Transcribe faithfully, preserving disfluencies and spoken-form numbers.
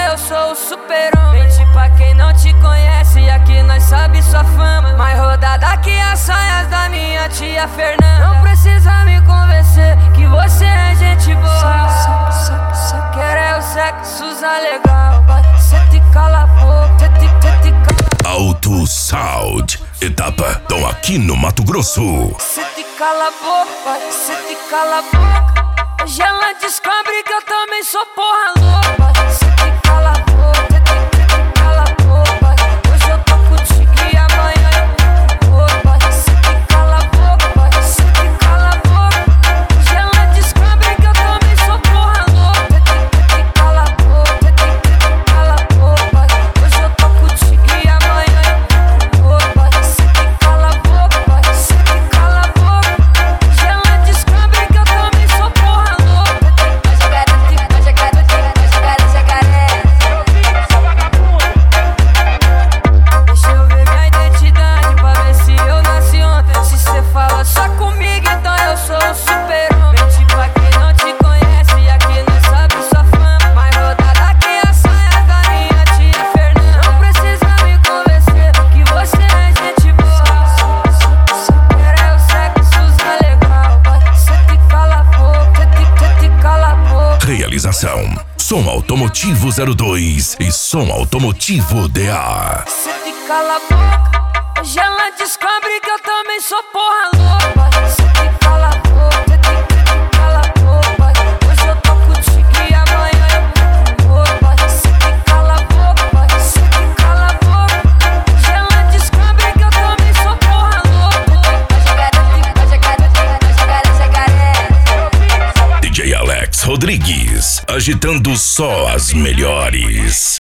eu sou o super-homem. Mente pra quem não te conhece, aqui nós sabe sua fama. Mais rodada que as saias da minha tia Fernanda. Não precisa me convencer que você é gente boa. Quero é o sexo legal. Cê te cala a boca, cê te, cê te cala. Alto Sound, etapa tão aqui no Mato Grosso. Cê te cala a boca, cê te cala a boca. Hoje ela descobre que eu também sou porra louca. Cê te cala a boca, cê te, cê te cala a boca. Hoje eu tô contigo e amanhã eu vou embora. Cê te cala a boca, cê te cala a boca. Hoje ela descobre que eu também sou porra louca. Cê te, cê te cala a boca, cê te, cê te cala a boca. Hoje eu tô contigo e amanhã eu vou embora. Cê te cala a boca, cê te cala a boca. Hoje ela descobre que eu também sou porra louca. Deixa eu ver minha identidade pra ver se eu nasci ontem. Se cê fala só comigo, então eu sou o super-homem. Mente pra quem não te conhece, aqui nós sabe sua fama. Mais rodada que a saia da minha tia Fernanda. Não precisa me convencer que você é gente boa. Quero é o sexo legal. Cê te cala a boca, cê te, cê te cala a boca. Realização: Som Automotivo zero dois e Som Automotivo D A. Cê te cala a boca. Hoje ela descobre que eu também sou porra louca. Cê te cala a boca, cê te, cê te cala a boca. Hoje eu tô contigo e amanhã eu vou embora. Cê te cala a boca, cê te cala a boca. Hoje ela descobre que eu também sou porra louca. D J Alex Rodrigues, agitando só as melhores.